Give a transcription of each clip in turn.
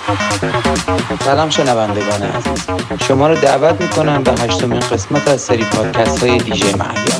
سلام شنوندگان عزیز، شما رو دعوت میکنم به 8مین قسمت از سری پادکست های دیجی مهیار.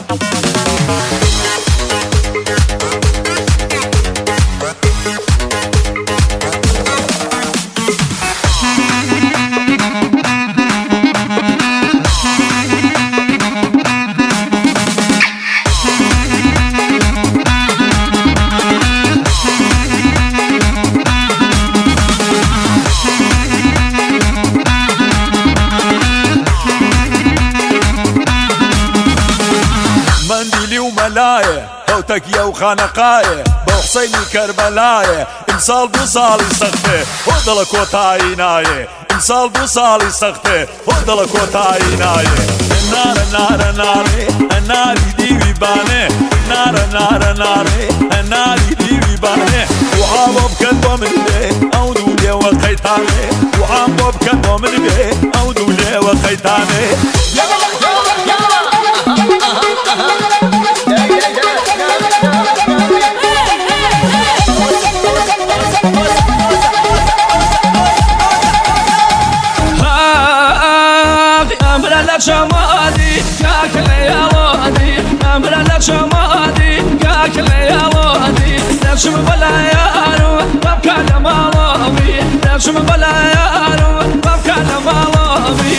تكيا وخانقاية بحسيني كربلاية امسال بوصالي سخته ودلك وتايناية امسال بوصالي سخته ودلك وتايناية النار النار الناري النار ديوي باني النار النار الناري النار ديوي باني وعابب كدو من بيه او دولي وقيتاني وعابب كدو من بيه او دولي وقيتاني شمادي كاكل يا وادي امر لك شمادي كاكل يا وادي نفس بلا يارو ببكى لما لابي نفس بلا يارو ببكى لما لابي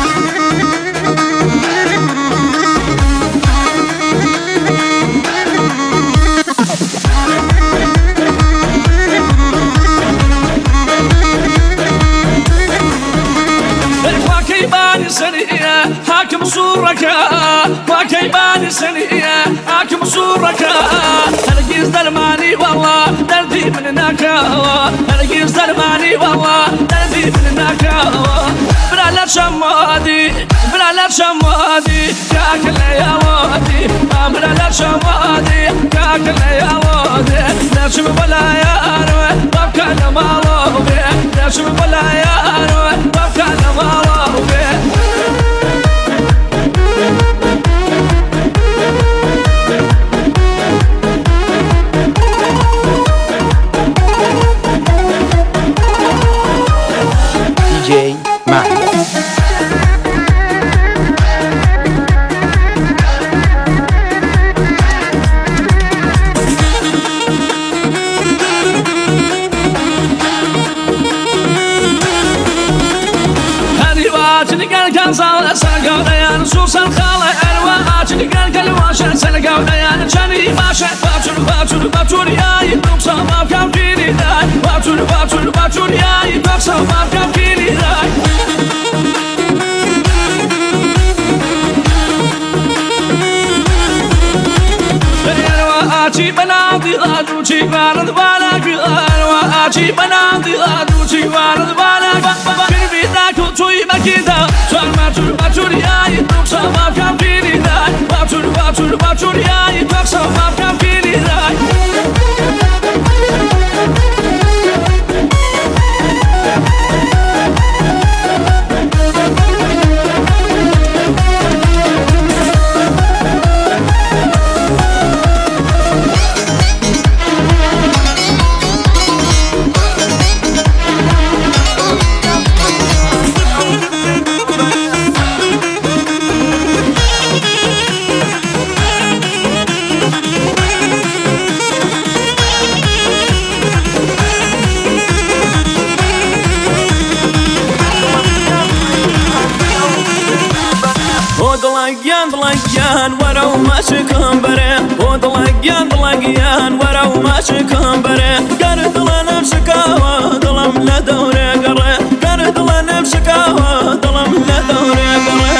حاكم صورك وكيباني سنية حاكم صورك أنا جيز درماني والله دردي من النكاوة أنا جيز درماني والله دردي من النكاوة بلا لا شمادي بلا لا شمادي كاكل يا وادي بلا لا شمادي كاكل يا وادي نفس بلا يارو ببكى لما لابي نفس بلا يارو ببكى لما لابي دیجی مهیار. كان صار سلقوا ليان سوس الخالة الواجد كان كلواشة سلقوا ليان جاني ماشة باتور ياي بوكسا ما كان فيني داي باتور ياي بوكسا ما كان فيني داي أجي بنادي أدوشي بارد بالك أجي بنادي أدوشي بارد بالك في ذاك توي مكيدا سوال باتور ياي بوكسا ما كان فيني داي باتور ياي بوكسا ما كان فيني داي ضلقيان ورو ماشي كمبره ضلقيان ورو ماشي كمبره قرد لنا بشكاوى ظلم لدوري قره قرد لنا بشكاوى ظلم لدوري قره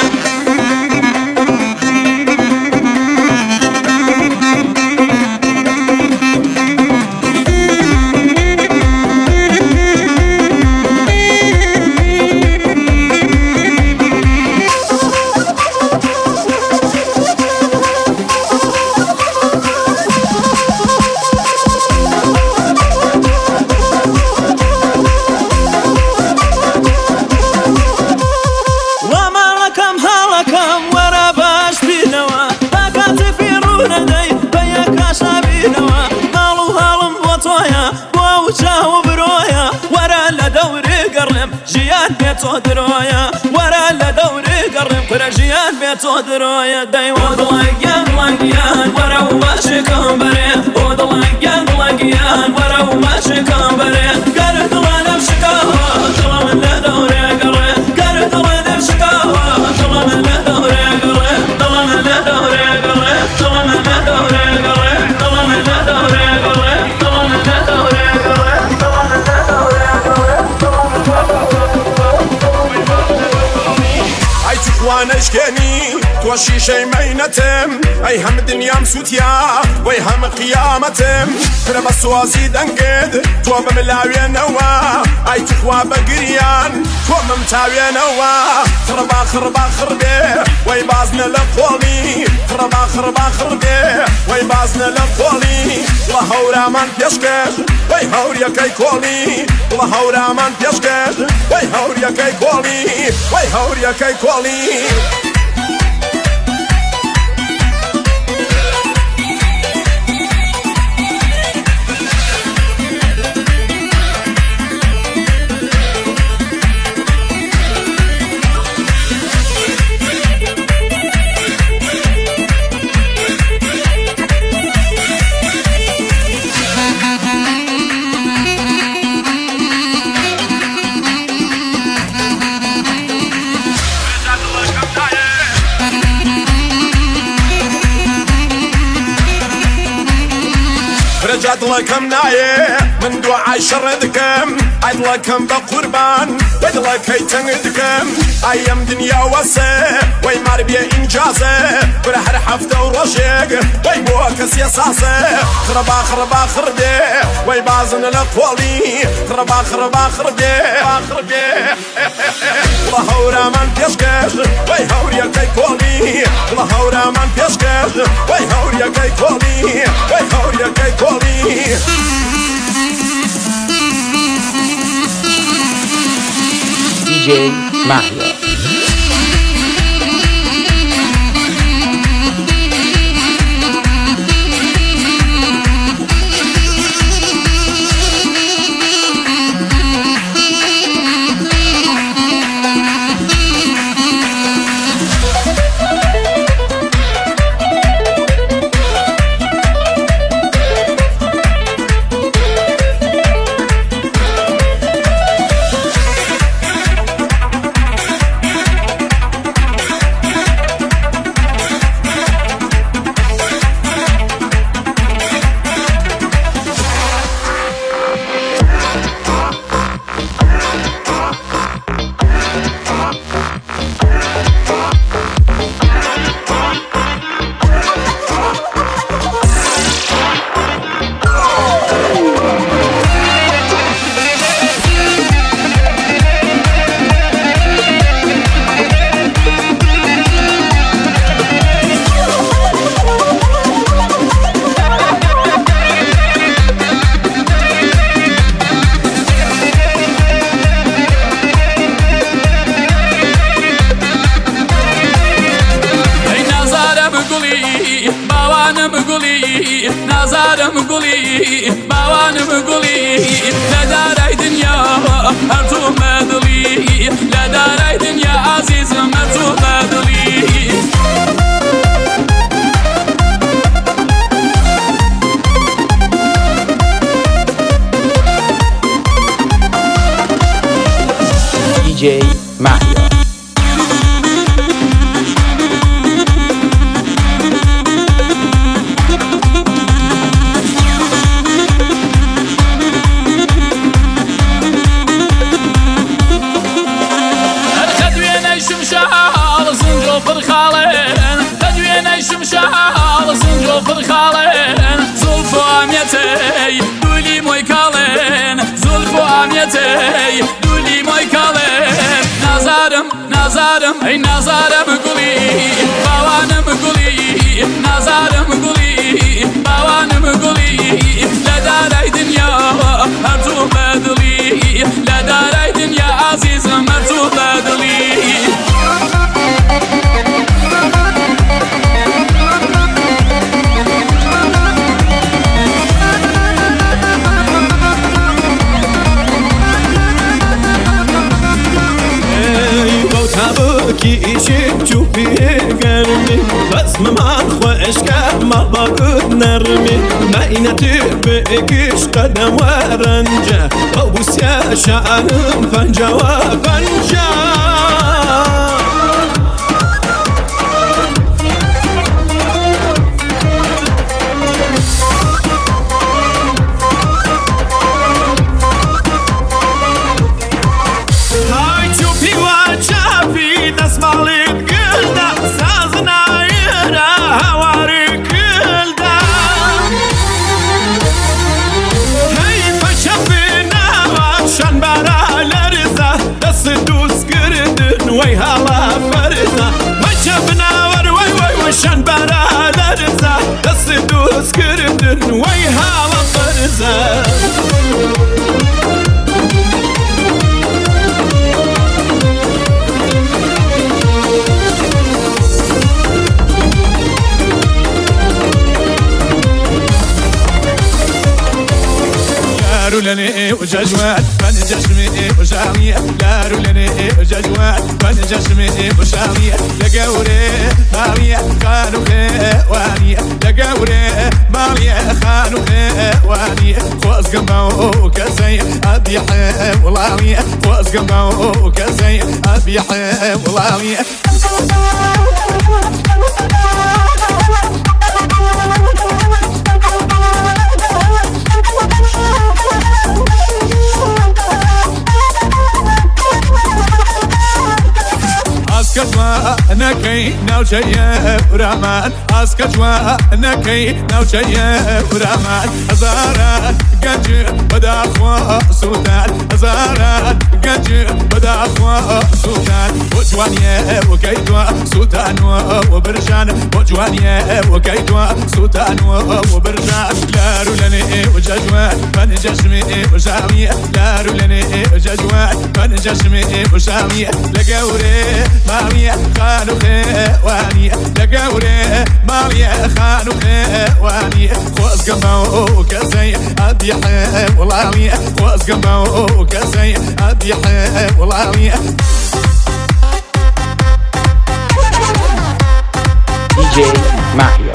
بيتو درويا ورا لدوري قرب قرشيان بيتو درويا داي ودلقيان لقيان ورا وماشي كمبري ودلقيان لقيان ورا وماشي كمبري قرد لنا بشكاوى طلع من لدوري قرب قرد لنا بشكاوى طلع من لدوري قرب طلع من لدوري قرب طلع من لدوري قرب طلع من لدوري قرب طلع من لدوري وانا اشكاني توشي شي مينتم اي هم الدنيا مسوتيا وي هم قيامتم ترى بس وازيد انقد تو بملاوي نوا اي تخوا بقريان تو ممتاوي نوا ترى باخر بيه وي بازنا لقولي ترى باخر بيه وي بازنا لقولي وهورا من بيشكش وي هوريا كي كولي وهورا من بيشكش وي هوريا كي كولي وي هوريا كي كولي رجعت لكم نايه من دعاء شردكم عيد لكم بقربان ويد لك هيتندكم ايام دنيا وسه وي ماربيا انجازه برحر حفته ورشيق وي بوك سياساسه باخر بيه وي بازن لقولي باخر بيه الله هورا من بيشكش وي هوريا كي كولي الله هورا من بيشكش وي هوريا كي كولي وي هوريا كي كولي DJ Mario. نازارم قولي باوانم قولي لداري دنيا هرتو مدلي لداري دنيا عزيز هرتو مدلي DJ Mario. شمشال زنجو فرخالين زلفو عميتي دولي موي كالين زلفو عميتي دولي موي كالين نازارم اي نازارم قولي باوانم قولي نازارم قولي باوانم قولي لداري دنيا هرتو بدلي لداري دنيا عزيز هرتو بدلي كيشك تشوفي قلبي خصم ما خوش ما باقد نرمي ما ينتبقش قدم ورنجة بوس يا شعرم فنجة وفنجة وي هلا فرزة ما شفنا وروي وي وشان برا لرزة تصدوس كردن وي هلا فرزة لارو لني وججوات من جسمي وشامية لارو لني وججوات من جسمي وشامية لقوري مالية خانو خوانية لقوري مالية خانو خوانية فوز قمو كزي أبيح ولامية فوز قمو كزي أبيح ولامية أسكتوا نكي نوشية ورمان أسكتوا نكي نوشية ورمان أزارات قنجي بدا أخوة سلطان أزارات قنجي بدا أخوة سلطان وجوانية وكيدوا سلطان وبرجان وجوانية وكيدوا سلطان وبرجان لارو لني وججوان من جسمي وشامية لارو لني وججوان من جسمي وشامية لقوري مالية خانو خوانية لقوري مالية خانو خوانية خوز قمو كزي أبيح ولامية خوز قمو كزي أبيح ولامية DJ Mahia.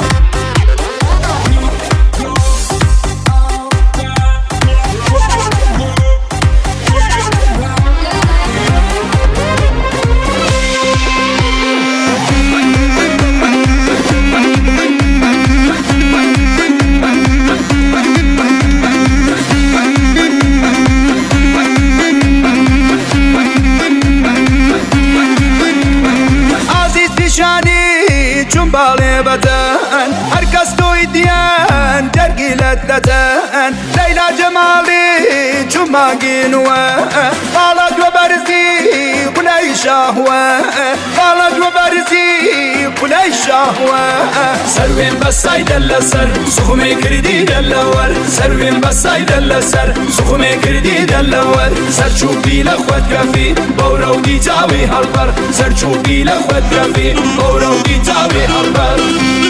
بالي بدن هركز توي ديان درقي لذتن ليلى جمالي جماقين طالت وبرزي بلاي شهوة طالت وبرزي بلاي شهوة سروين بس يدل سر سخمي كردي دلور سروين بس يدل سر سخمي كردي دلور سر شوفي لخوت كفي بورو دي تاوي هالبر سر شوفي لخوت كفي بورو دي تاوي هالبر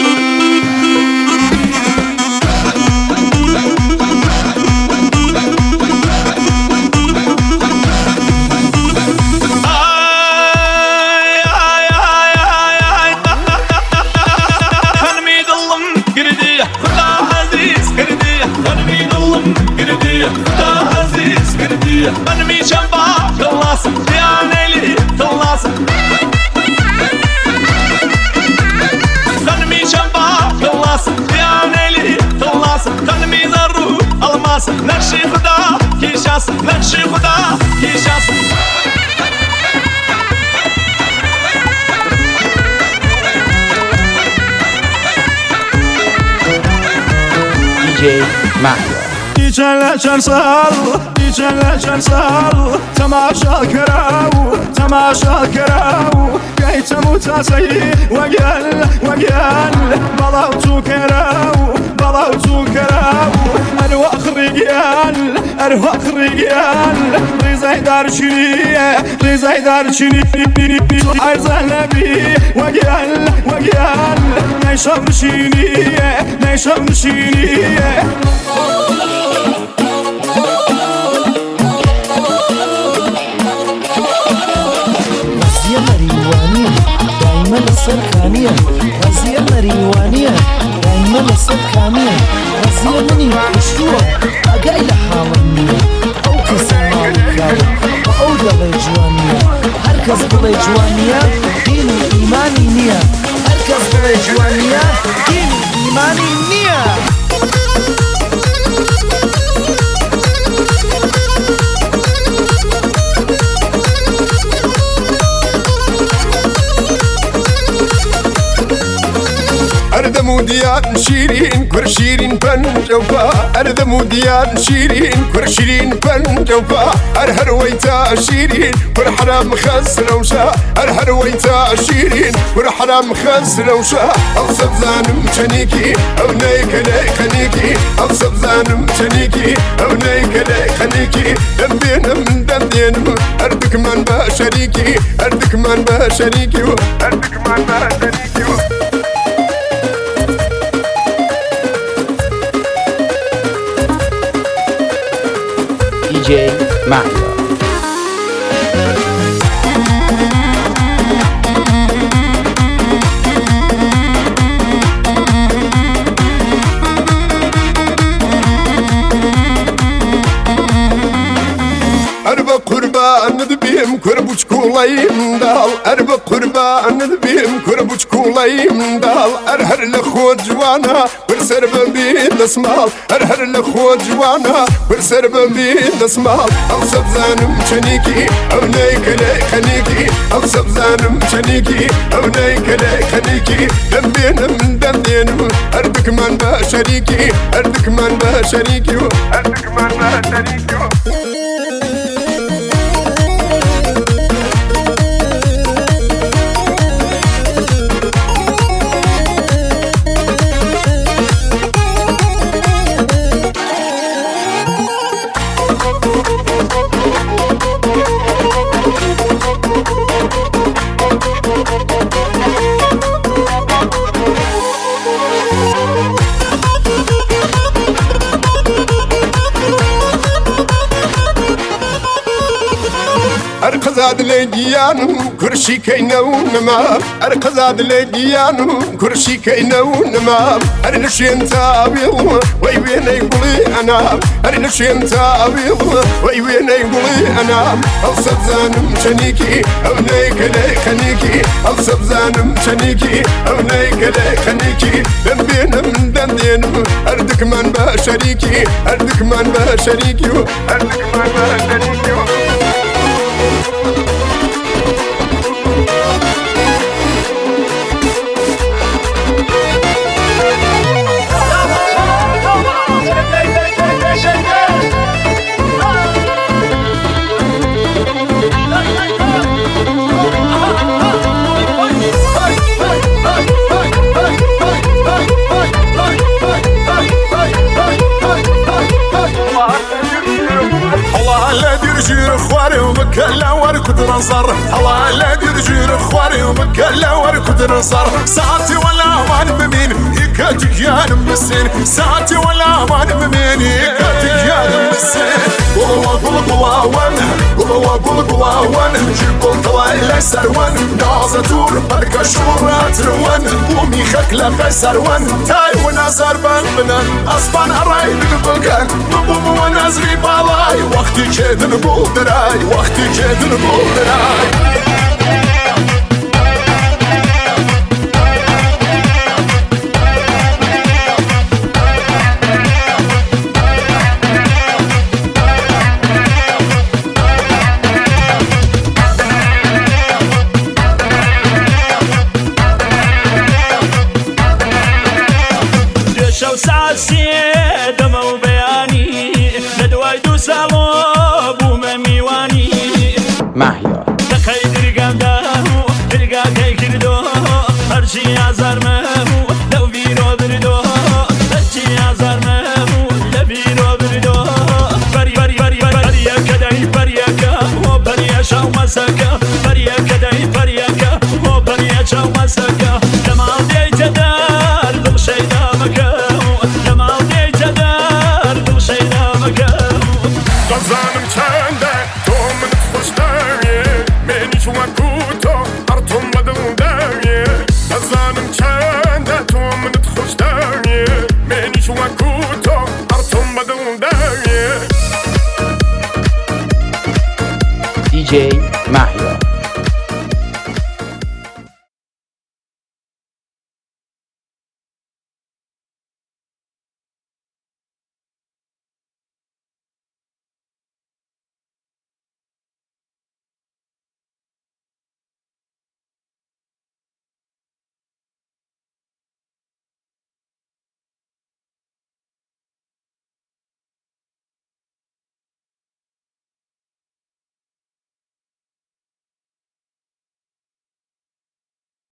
أنا مي شنبا خلاص يا نيلي خلاص أنا مي شنبا خلاص يا نيلي خلاص أنا مي ضرو الماس نخشي خدا كيشاس نخشي خدا كيشاس DJ Mahia. يجلجن صار تماشا كراو تماشا كراو كي تموت سي وقال بلوتو كراو أرواح رجال رزاي دار شني عايزة نبي وقال نشم شيني مزية مريوانية جوانیە ڕزیە مەریوانیە دایمە لەسەر کامیە ڕزیە منی پشتووە ئاگای لە حاڵم نییە ئەو کەسە ماڵی کراوە بە ئەو دەڵێ جوانیە هەر کەس بڵێ جوانیە دین و ئیمانی نییە هەر کەس بڵێ جوانیە دین و ئیمانی نییە أردم وديان شيرين كور شيرين بنجوفا أردم وديان شيرين كور شيرين بنجوفا أرهر ويتا شيرين كور حرام خسر وشا أرهر ويتا شيرين كور حرام خسر وشا أوصف زانم شنيكي أو نيك لي خنيكي أوصف زانم شنيكي أو نيك لي خنيكي دمدين دمدين أردك من بشريكي أردك من بشريكي أردك من بشريكي DJ Mario. أربع قربان ذبيم كربوش كولايم دال أربع قربان ذبيم كربوش كولايم دال أرهر لخو جوانا ورسر ببيد اسمال أرهر لخو جوانا ورسر ببيد اسمال أوصف زانم شنيكي أو نيك لي خنيكي أوصف زانم شنيكي أو نيك لي خنيكي دمدين أردك من بشريكي أردك من بشريكي أردك من بشريكي أرقزاد لجيانو كرشي كينو نمام أرقزاد لجيانو كرشي كينو نمام أرنشين تابيل ويوين يقولي أنا أرنشين تابيل ويوين يقولي أنا أوصف زانم شنيكي أو نيك لي خنيكي أوصف زانم شنيكي أو نيك لي خنيكي دمدين أردك من بشريكي أردك من بشريكي أردك من بشريكي ومكلا وركض نصر الله لا يرجير خواري ومكلا وركض نصر ساعتي ولا مان بمين يكاتك يا نمسين ساعتي ولا مان بمين يكاتك يا نمسين قلوا جيبوا طلع إلى سروان نازة تور بركة شورات روان قومي خكلة بسروان تاي ونازر بنبنان أصبان أراي بقبقان ببوم ونازري بالاي وقتي كيد نقول دراي وقتي كيد نقول دراي دمو بياني ندواي دو سالوب ومميواني مهيار تخيل رقاداو رقاكي كردو هرشي عزار مهو لو بيرو بردو هرشي عزار مهو لو بيرو بردو بريا كداي برياكا هو بريا شاو مساكا بريا كداي برياكا هو بريا شاو مساكا جمال دي جدار دل شيدا مكا Kazanım çende, doğumun kuşları Meni şu akuto, artumladım devye Kazanım دیجی محیا.